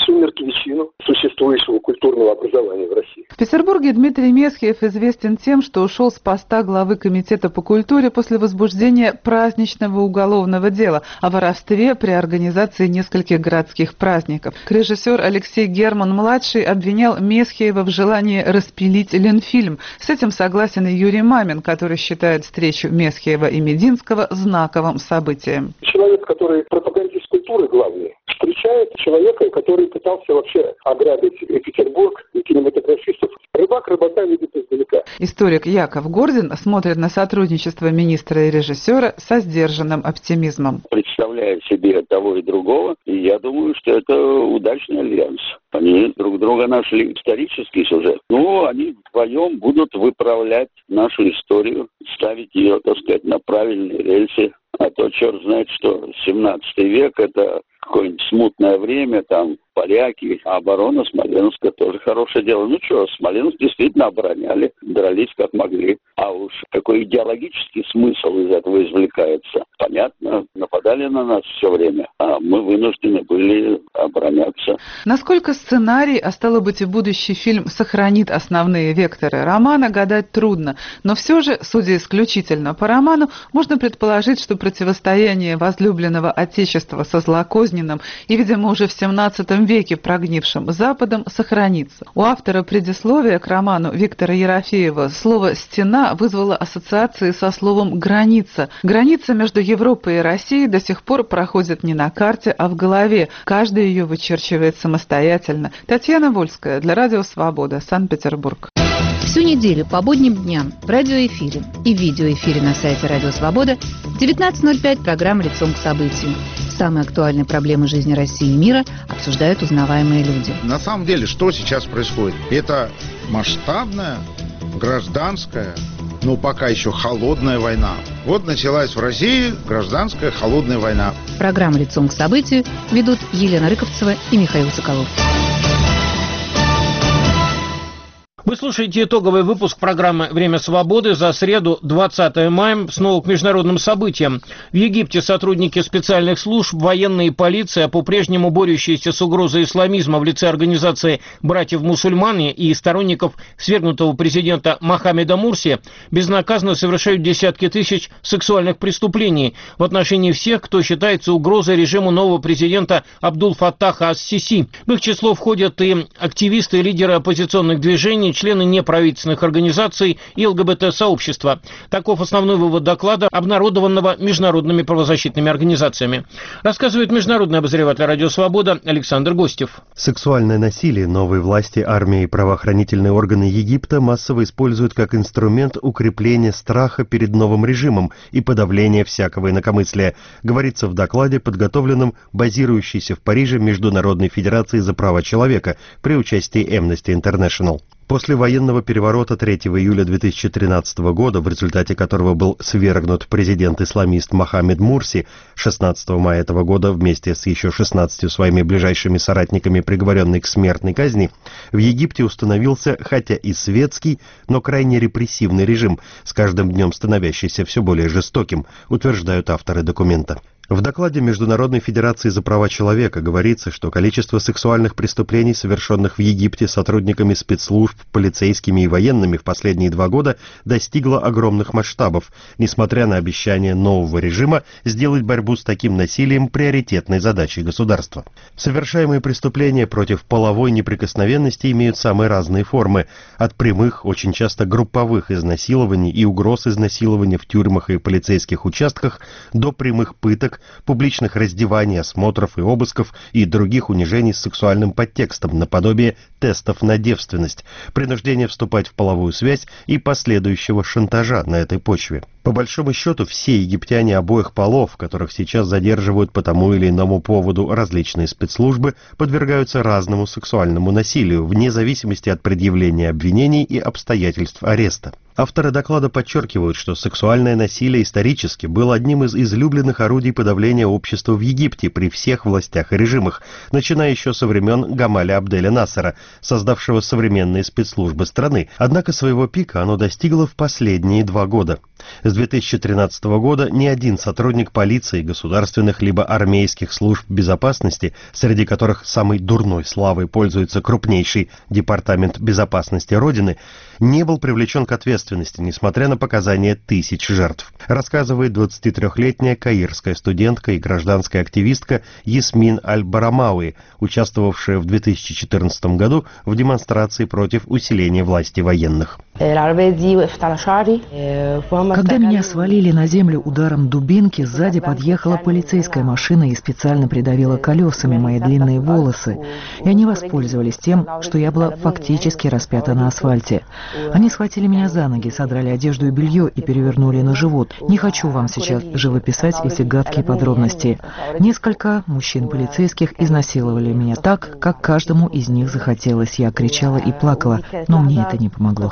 сумерки-вечину существующего культурного образования в России. В Петербурге Дмитрий Месхиев известен тем, что ушел с поста главы Комитета по культуре после возбуждения праздничного уголовного дела о воровстве при организации нескольких городских праздников. Режиссер Алексей Герман-младший обвинял Месхиева в желании распилить Ленфильм. С этим согласен и Юрий Мамин, который считает встречу Месхиева и Мединского знаковым событием. Человек, который пропагандист культуры главный, встречает человека, который пытался вообще ограбить Петербург и кинематографистов. Рыбак рыбака видит издалека. Историк Яков Гордин смотрит на сотрудничество министра и режиссера со сдержанным оптимизмом. Представляет себе того и другого, и я думаю, что это удачный альянс. Они друг друга нашли. Исторический сюжет. Они вдвоем будут выправлять нашу историю, ставить ее, так сказать, на правильные рельсы. А то черт знает, что 17 век – это какое-нибудь смутное время, там поляки, а оборона Смоленска тоже хорошее дело. Смоленск действительно обороняли, дрались как могли. А уж какой идеологический смысл из этого извлекается? Понятно, нападали на нас все время, а мы вынуждены были обороняться. Насколько сценарий, а стало быть и будущий фильм, сохранит основные векторы романа, гадать трудно. Но все же, судя исключительно по роману, можно предположить, что противостояние возлюбленного отечества со злокозненным и, видимо, уже в 17 веке прогнившим Западом сохранится. У автора предисловия к роману Виктора Ерофеева слово «стена» вызвало ассоциации со словом «граница». Граница между Европой и Россией до сих пор проходит не на карте, а в голове. Каждый ее вычерчивает самостоятельно. Татьяна Вольская для Радио Свобода, Санкт-Петербург. Всю неделю по будним дням в радиоэфире и в видеоэфире на сайте Радио Свобода в 19:05 программа «Лицом к событию». Самые актуальные проблемы жизни России и мира обсуждают узнаваемые люди. На самом деле, что сейчас происходит? Это масштабная, гражданская, пока еще холодная война. Вот началась в России гражданская холодная война. Программу «Лицом к событию» ведут Елена Рыковцева и Михаил Соколов. Вы слушаете итоговый выпуск программы «Время свободы» за среду, 20 мая. Снова к международным событиям. В Египте сотрудники специальных служб, военные и полиция, по-прежнему борющиеся с угрозой исламизма в лице организации братьев-мусульмане и сторонников свергнутого президента Мохаммеда Мурси, безнаказанно совершают десятки тысяч сексуальных преступлений в отношении всех, кто считается угрозой режиму нового президента Абдул-Фаттаха ас-Сиси. В их число входят и активисты и лидеры оппозиционных движений, члены неправительственных организаций и ЛГБТ-сообщества. Таков основной вывод доклада, обнародованного международными правозащитными организациями. Рассказывает международный обозреватель «Радио Свобода» Александр Гостев. Сексуальное насилие новые власти, армия и правоохранительные органы Египта массово используют как инструмент укрепления страха перед новым режимом и подавления всякого инакомыслия, говорится в докладе, подготовленном базирующейся в Париже Международной Федерацией за права человека при участии Amnesty International. После военного переворота 3 июля 2013 года, в результате которого был свергнут президент-исламист Мохаммед Мурси, 16 мая этого года вместе с еще 16 своими ближайшими соратниками, приговоренный к смертной казни, в Египте установился, хотя и светский, но крайне репрессивный режим, с каждым днем становящийся все более жестоким, утверждают авторы документа. В докладе Международной Федерации за права человека говорится, что количество сексуальных преступлений, совершенных в Египте сотрудниками спецслужб, полицейскими и военными в последние 2 года, достигло огромных масштабов, несмотря на обещание нового режима сделать борьбу с таким насилием приоритетной задачей государства. Совершаемые преступления против половой неприкосновенности имеют самые разные формы, от прямых, очень часто групповых изнасилований и угроз изнасилования в тюрьмах и полицейских участках до прямых пыток, публичных раздеваний, осмотров и обысков и других унижений с сексуальным подтекстом, наподобие тестов на девственность, принуждения вступать в половую связь и последующего шантажа на этой почве. По большому счету, все египтяне обоих полов, которых сейчас задерживают по тому или иному поводу различные спецслужбы, подвергаются разному сексуальному насилию, вне зависимости от предъявления обвинений и обстоятельств ареста. Авторы доклада подчеркивают, что сексуальное насилие исторически было одним из излюбленных орудий подавления общества в Египте при всех властях и режимах, начиная еще со времен Гамаля Абделя Насера, создавшего современные спецслужбы страны. Однако своего пика оно достигло в последние 2 года. С 2013 года ни один сотрудник полиции, государственных либо армейских служб безопасности, среди которых самой дурной славой пользуется крупнейший департамент безопасности Родины, не был привлечен к ответственности, несмотря на показания тысяч жертв, рассказывает 23-летняя каирская студентка и гражданская активистка Ясмин Аль-Барамауи, участвовавшая в 2014 году в демонстрации против усиления власти военных. Когда меня свалили на землю ударом дубинки, сзади подъехала полицейская машина и специально придавила колесами мои длинные волосы. И они воспользовались тем, что я была фактически распята на асфальте. Они схватили меня за ноги, содрали одежду и белье и перевернули на живот. Не хочу вам сейчас живописать эти гадкие подробности. Несколько мужчин-полицейских изнасиловали меня так, как каждому из них захотелось. Я кричала и плакала, но мне это не помогло.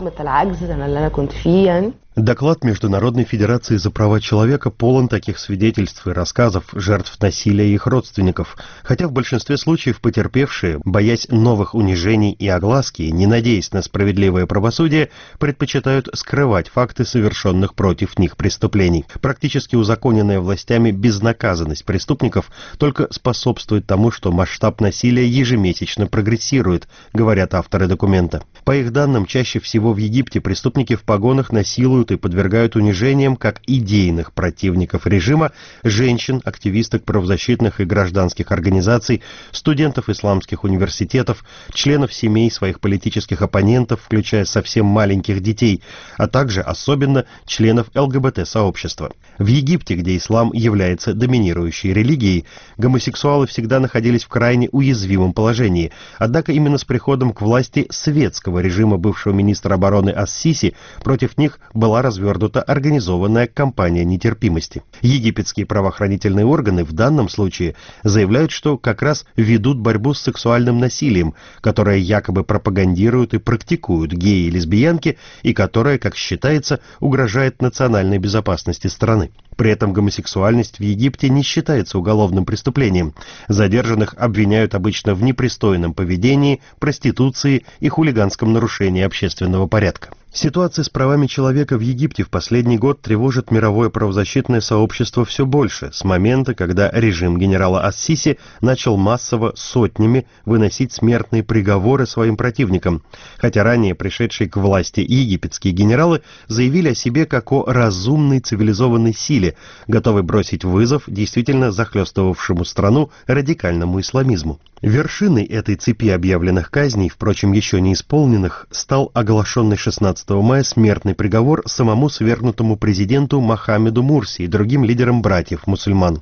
Доклад Международной Федерации за права человека полон таких свидетельств и рассказов жертв насилия и их родственников, хотя в большинстве случаев потерпевшие, боясь новых унижений и огласки, не надеясь на справедливое правосудие, предпочитают скрывать факты совершенных против них преступлений. Практически узаконенная властями безнаказанность преступников только способствует тому, что масштаб насилия ежемесячно прогрессирует, говорят авторы документа. По их данным, чаще всего в Египте преступники в погонах насилуют и подвергают унижениям как идейных противников режима, женщин, активисток правозащитных и гражданских организаций, студентов исламских университетов, членов семей своих политических оппонентов, включая совсем маленьких детей, а также особенно членов ЛГБТ-сообщества. В Египте, где ислам является доминирующей религией, гомосексуалы всегда находились в крайне уязвимом положении, однако именно с приходом к власти светского режима бывшего министра обороны ас-Сиси против них была развернута организованная кампания нетерпимости. Египетские правоохранительные органы в данном случае заявляют, что как раз ведут борьбу с сексуальным насилием, которое якобы пропагандируют и практикуют геи и лесбиянки, и которое, как считается, угрожает национальной безопасности страны. При этом гомосексуальность в Египте не считается уголовным преступлением. Задержанных обвиняют обычно в непристойном поведении, проституции и хулиганском нарушении общественного порядка. Ситуация с правами человека в Египте в последний год тревожит мировое правозащитное сообщество все больше, с момента, когда режим генерала ас-Сиси начал массово сотнями выносить смертные приговоры своим противникам, хотя ранее пришедшие к власти египетские генералы заявили о себе как о разумной цивилизованной силе, готовой бросить вызов действительно захлестывавшему страну радикальному исламизму. Вершиной этой цепи объявленных казней, впрочем, еще не исполненных, стал оглашенный 16 мая смертный приговор самому свергнутому президенту Мохаммеду Мурси и другим лидерам братьев-мусульман.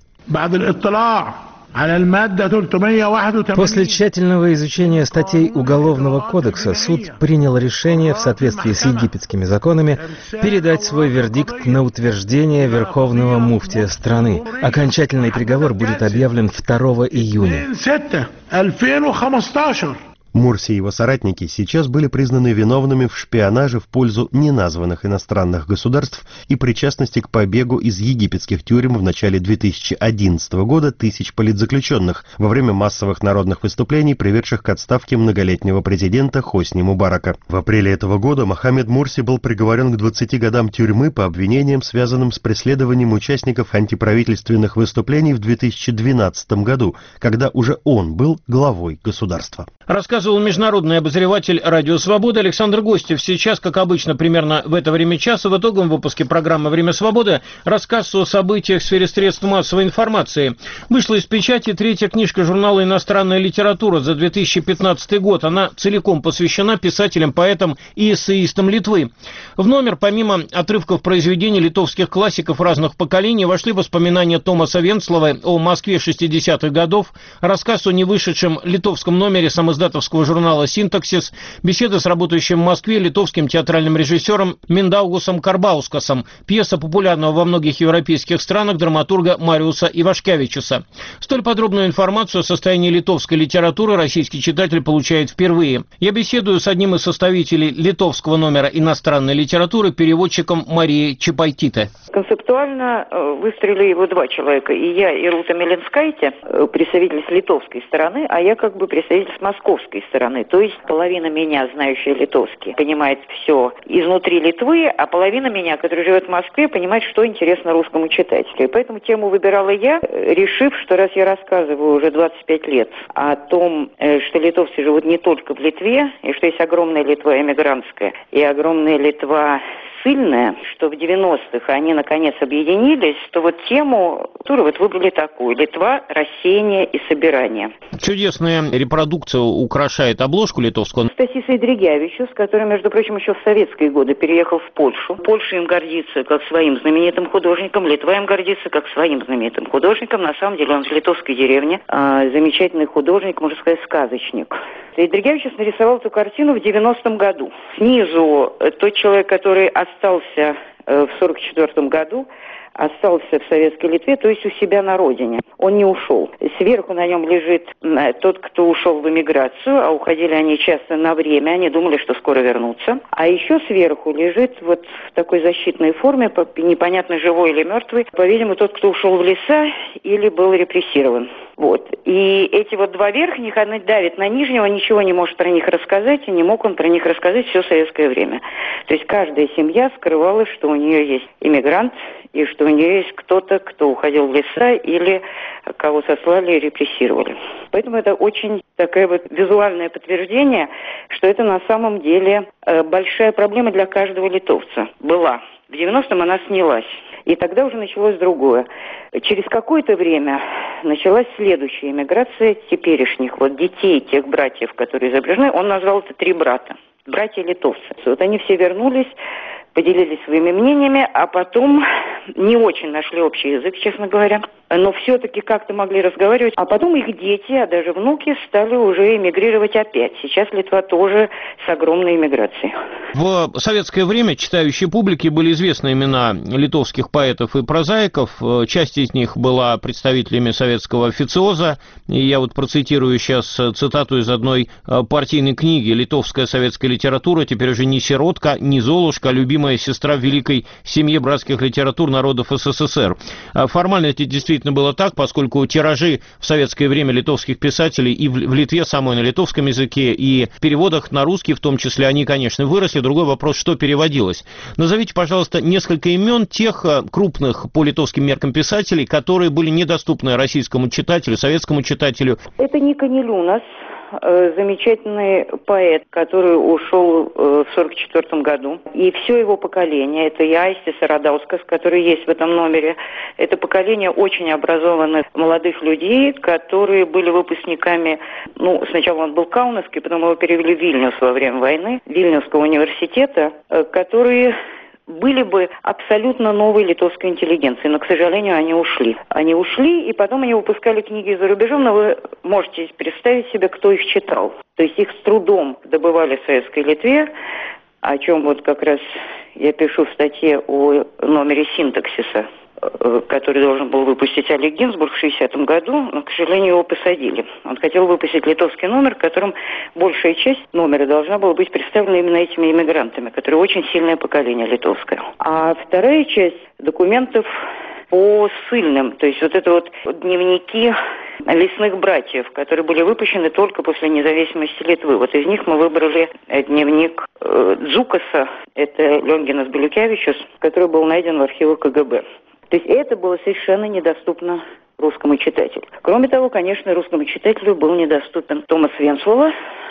После тщательного изучения статей Уголовного кодекса суд принял решение в соответствии с египетскими законами передать свой вердикт на утверждение Верховного муфтия страны. Окончательный приговор будет объявлен 2 июня. Мурси и его соратники сейчас были признаны виновными в шпионаже в пользу неназванных иностранных государств и причастности к побегу из египетских тюрем в начале 2011 года тысяч политзаключенных во время массовых народных выступлений, приведших к отставке многолетнего президента Хосни Мубарака. В апреле этого года Мохаммед Мурси был приговорен к 20 годам тюрьмы по обвинениям, связанным с преследованием участников антиправительственных выступлений в 2012 году, когда уже он был главой государства. Рассказывал международный обозреватель «Радио Свобода» Александр Гостев. Сейчас, как обычно, примерно в это время часа, в итоговом выпуске программы «Время свободы» рассказ о событиях в сфере средств массовой информации. Вышла из печати 3-я книжка журнала «Иностранная литература» за 2015 год. Она целиком посвящена писателям, поэтам и эссеистам Литвы. В номер, помимо отрывков произведений литовских классиков разных поколений, вошли воспоминания Томаса Венцлова о Москве 60-х годов, рассказ о невышедшем литовском номере самоиздатовского журнала «Синтаксис», беседа с работающим в Москве литовским театральным режиссером Миндаугусом Карбаускасом, пьеса популярного во многих европейских странах драматурга Мариуса Ивашкевичуса. Столь подробную информацию о состоянии литовской литературы российский читатель получает впервые. Я беседую с одним из составителей литовского номера иностранной литературы, переводчиком Марией Чепайтите. Концептуально выстроили его 2 человека, и я, и Рута Меленскайте, представитель с литовской стороны, а я как бы представитель с московской стороны. То есть половина меня, знающая литовский, понимает все изнутри Литвы, а половина меня, которая живет в Москве, понимает, что интересно русскому читателю. И поэтому тему выбирала я, решив, что раз я рассказываю уже 25 лет о том, что литовцы живут не только в Литве, и что есть огромная Литва эмигрантская и огромная Литва сильная, что в 90-х они наконец объединились, то вот тему, которую вот выбрали такую: Литва, рассеяние и собирание. Чудесная репродукция украшает обложку литовскую. Стасис Эйдригявичус, который, между прочим, еще в советские годы переехал в Польшу. Польша им гордится как своим знаменитым художником, Литва им гордится как своим знаменитым художником. На самом деле он из литовской деревни, замечательный художник, можно сказать, сказочник. Эйдригявичус нарисовал эту картину в 90-м году. Снизу тот человек, который остался в 44-м году, остался в Советской Литве, то есть у себя на родине. Он не ушел. Сверху на нем лежит тот, кто ушел в эмиграцию, а уходили они часто на время, они думали, что скоро вернутся. А еще сверху лежит вот в такой защитной форме, непонятно, живой или мертвый, по-видимому, тот, кто ушел в леса или был репрессирован. Вот. И эти вот два верхних, они давят на нижнего, ничего не может про них рассказать, и не мог он про них рассказать все советское время. То есть каждая семья скрывала, что у нее есть иммигрант, и что у нее есть кто-то, кто уходил в леса или кого сослали и репрессировали. Поэтому это очень такое вот визуальное подтверждение, что это на самом деле большая проблема для каждого литовца. Была. В 90-м она снялась. И тогда уже началось другое. Через какое-то время началась следующая эмиграция теперешних вот детей, тех братьев, которые изображены. Он назвал это 3 брата. Братья-литовцы. Вот они все вернулись, поделились своими мнениями, а потом не очень нашли общий язык, честно говоря. Но все-таки как-то могли разговаривать. А потом их дети, а даже внуки стали уже эмигрировать опять. Сейчас Литва тоже с огромной эмиграцией. В советское время читающей публике были известны имена литовских поэтов и прозаиков. Часть из них была представителями советского официоза. И я вот процитирую сейчас цитату из одной партийной книги: «Литовская советская литература теперь уже не сиротка, не Золушка, а любимая сестра в великой семье братских литератур народов СССР». Формально это действительно было так, поскольку тиражи в советское время литовских писателей и в Литве самой на литовском языке, и в переводах на русский в том числе, они, конечно, выросли. Другой вопрос, что переводилось. Назовите, пожалуйста, несколько имен тех крупных по литовским меркам писателей, которые были недоступны российскому читателю, советскому читателю. Это Ника Нилюнас, замечательный поэт, который ушел в 1944 году. И все его поколение, это и Аистис Радаускас, который есть в этом номере, это поколение очень образованных молодых людей, которые были выпускниками, сначала он был каунасский, потом его перевели в Вильнюс во время войны, Вильнюсского университета, которые были бы абсолютно новой литовской интеллигенцией, но, к сожалению, они ушли. Они ушли, и потом они выпускали книги за рубежом, но вы можете представить себе, кто их читал. То есть их с трудом добывали в Советской Литве, о чем вот как раз я пишу в статье о номере «Синтаксиса», который должен был выпустить Олег Гинзбург в 60-м году, но, к сожалению, его посадили. Он хотел выпустить литовский номер, в котором большая часть номера должна была быть представлена именно этими иммигрантами, которые очень сильное поколение литовское. А вторая часть документов по ссыльным, то есть вот это вот дневники лесных братьев, которые были выпущены только после независимости Литвы. Вот из них мы выбрали дневник Дзукаса, это Лёнгинас Белюкевичус, который был найден в архивах КГБ. То есть это было совершенно недоступно русскому читателю. Кроме того, конечно, русскому читателю был недоступен Томас Венслова,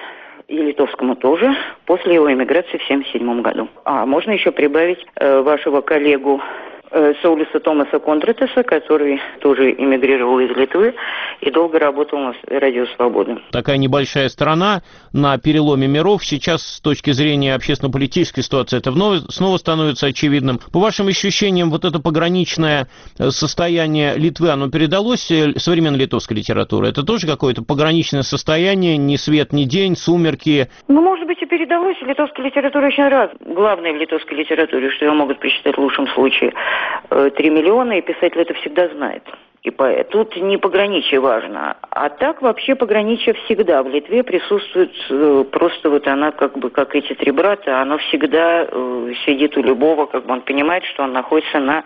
и литовскому тоже, после его эмиграции в 1977 году. А можно еще прибавить вашего коллегу Саулиса Томаса Кондратеса, который тоже эмигрировал из Литвы и долго работал на Радио Свобода. Такая небольшая страна на переломе миров. Сейчас, с точки зрения общественно-политической ситуации, это снова становится очевидным. По вашим ощущениям, вот это пограничное состояние Литвы, оно передалось современной литовской литературе? Это тоже какое-то пограничное состояние, ни свет, ни день, сумерки? Может быть, и передалось. Литовская литература очень раз. Главное в литовской литературе, что ее могут прочитать в лучшем случае 3 миллиона, и писатель это всегда знает. и поэт. Тут не пограничье важно. А так вообще пограничье всегда. В Литве присутствует просто вот она как бы как эти три брата, оно всегда сидит у любого, как бы он понимает, что он находится на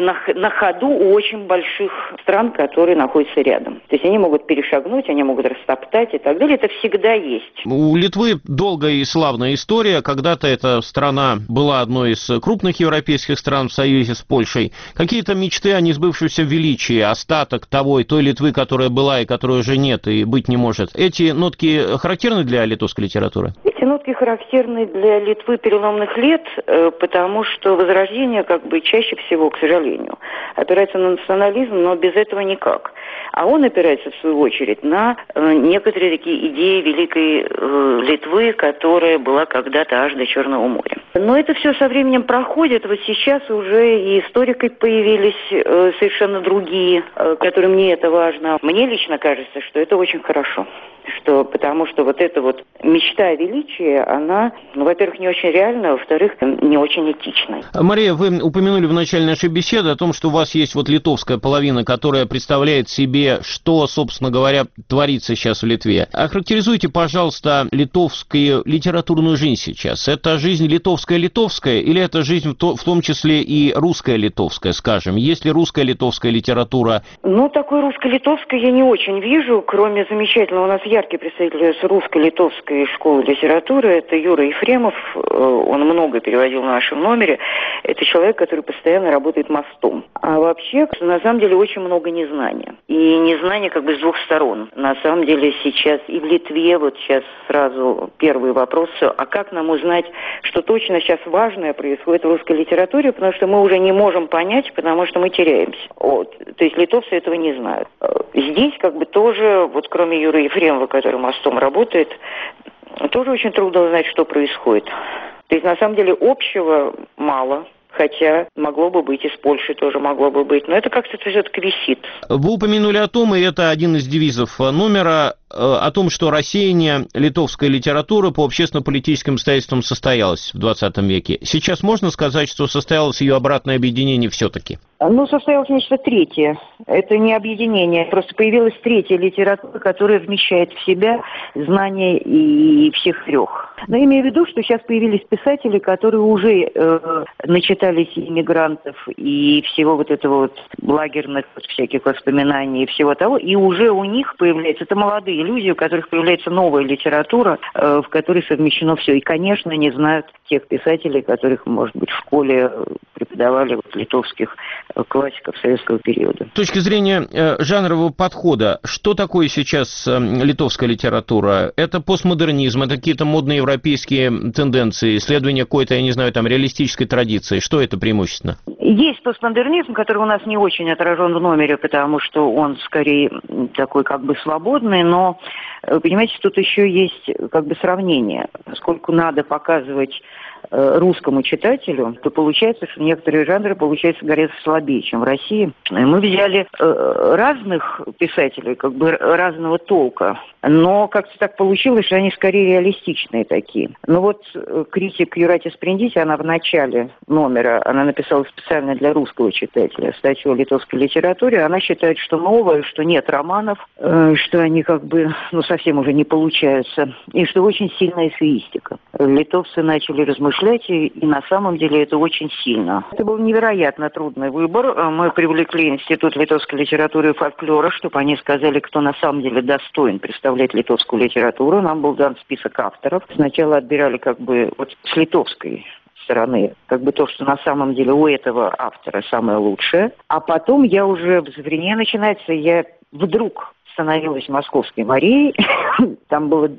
ходу у очень больших стран, которые находятся рядом. То есть они могут перешагнуть, они могут растоптать и так далее. Это всегда есть. У Литвы долгая и славная история. Когда-то эта страна была одной из крупных европейских стран в союзе с Польшей. Какие-то мечты о несбывшемся величии, остаток той Литвы, которая была и которой уже нет и быть не может. Эти нотки характерны для литовской литературы? Эти нотки характерны для Литвы переломных лет, потому что возрождение чаще всего, к сожалению, опирается на национализм, но без этого никак. А он опирается, в свою очередь, на некоторые такие идеи великой Литвы, которая была когда-то аж до Черного моря. Но это все со временем проходит. Вот сейчас уже и историки появились совершенно другие, которым не это важно. Мне лично кажется, что это очень хорошо. Потому что вот эта вот мечта о величии, она, во-первых, не очень реальна, во-вторых, не очень этична. Мария, вы упомянули в начале нашей беседы о том, что у вас есть вот литовская половина, которая представляет себе, что, собственно говоря, творится сейчас в Литве. Охарактеризуйте, пожалуйста, литовскую литературную жизнь сейчас. Это жизнь литовская или это жизнь в том числе и русско-литовская, скажем? Есть ли русская-литовская литература? Такой русско-литовской я не очень вижу, кроме замечательного, у нас яркий представитель с русско-литовской школы литературы, это Юра Ефремов, он много переводил в нашем номере, это человек, который постоянно работает мостом. А вообще, на самом деле, очень много незнания. И незнания с двух сторон. На самом деле сейчас и в Литве, вот сейчас сразу первый вопрос, а как нам узнать, что точно сейчас важное происходит в русской литературе, потому что мы уже не можем понять, потому что мы теряемся. То есть литовцы этого не знают. Здесь тоже, кроме Юры Ефремова, который мостом работает, тоже очень трудно узнать, что происходит. То есть, на самом деле, общего мало, хотя могло бы быть, и с Польшей тоже могло бы быть, но это как-то все-таки висит. Вы упомянули о том, и это один из девизов номера, о том, что рассеяние литовской литературы по общественно-политическим обстоятельствам состоялось в 20 веке. Сейчас можно сказать, что состоялось ее обратное объединение все-таки? Состоялось нечто третье. Это не объединение. Просто появилась третья литература, которая вмещает в себя знания и всех трех. Но имею в виду, что сейчас появились писатели, которые уже начитались и иммигрантов, и всего вот этого лагерных всяких воспоминаний, и всего того, и уже у них появляется, это молодые люди, у которых появляется новая литература, в которой совмещено все. И, конечно, не знают тех писателей, которых, может быть, в школе преподавали литовских классиков советского периода. С точки зрения жанрового подхода, что такое сейчас литовская литература? Это постмодернизм, это какие-то модные европейские тенденции, исследование какой-то, реалистической традиции. Что это преимущественно? Есть постмодернизм, который у нас не очень отражен в номере, потому что он скорее такой свободный, но, понимаете, тут еще есть сравнение. Поскольку надо показывать русскому читателю, то получается, что некоторые жанры получаются гораздо слабее, чем в России. Мы взяли разных писателей, разного толка, но как-то так получилось, что они скорее реалистичные такие. Критик Юратис Приндити, она в начале номера, она написала специально для русского читателя статью о литовской литературе, она считает, что новое, что нет романов, что они совсем уже не получаются, и что очень сильная эссеистика. Литовцы начали размышлять, и на самом деле это очень сильно. Это был невероятно трудный выбор. Мы привлекли Институт литовской литературы и фольклора, чтобы они сказали, кто на самом деле достоин представлять литовскую литературу. Нам был дан список авторов. Сначала отбирали с литовской стороны, то, что на самом деле у этого автора самое лучшее. А потом зрение начинается, я вдруг становилась Московской Марией. Там было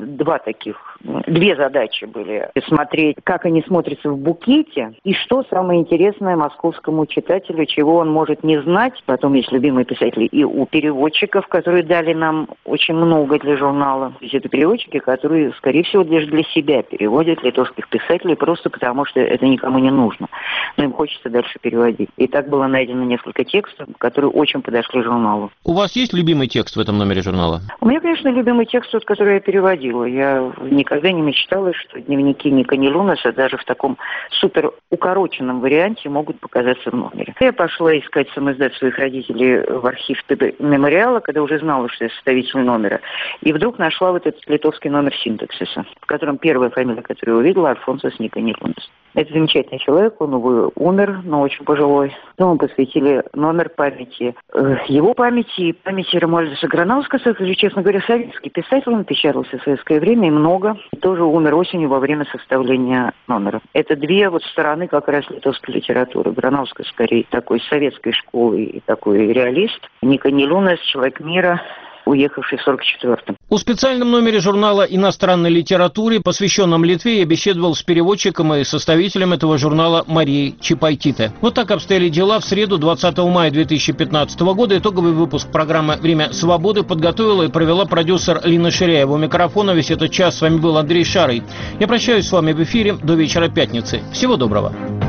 две задачи были. Смотреть, как они смотрятся в букете, и что самое интересное московскому читателю, чего он может не знать. Потом есть любимые писатели и у переводчиков, которые дали нам очень много для журнала. То есть это переводчики, которые, скорее всего, для себя переводят литовских писателей, просто потому что это никому не нужно. Но им хочется дальше переводить. И так было найдено несколько текстов, которые очень подошли журналу. У вас есть любимый текст в этом номере журнала? У меня, конечно, любимый текст, который я переводила. Я никогда никогда не мечтала, что дневники Ника Нилунаса даже в таком супер укороченном варианте могут показаться в номере. Я пошла искать самоиздат своих родителей в архив мемориала, когда уже знала, что я составитель номера. И вдруг нашла вот этот литовский номер синтаксиса, в котором первая фамилия, которую я увидела, Альфонсос Ника Нилунас. Это замечательный человек, он, увы, умер, но очень пожилой. Ему посвятили номер памяти его памяти и памяти Ромуальдуса Гранаускаса, который, честно говоря, советский писатель, он печатался в советское время и много. И тоже умер осенью во время составления номера. Это две вот стороны как раз литовской литературы. Гранаускас скорее такой советской школы и такой реалист. Ника Нилунас, человек мира, уехавший в 44-м. В специальном номере журнала «Иностранной литературе», посвященном Литве, я беседовал с переводчиком и составителем этого журнала Марией Чапайтите. Вот так обстояли дела в среду 20 мая 2015 года. Итоговый выпуск программы «Время свободы» подготовила и провела продюсер Лина Ширяева. У микрофона весь этот час с вами был Андрей Шарый. Я прощаюсь с вами в эфире до вечера пятницы. Всего доброго.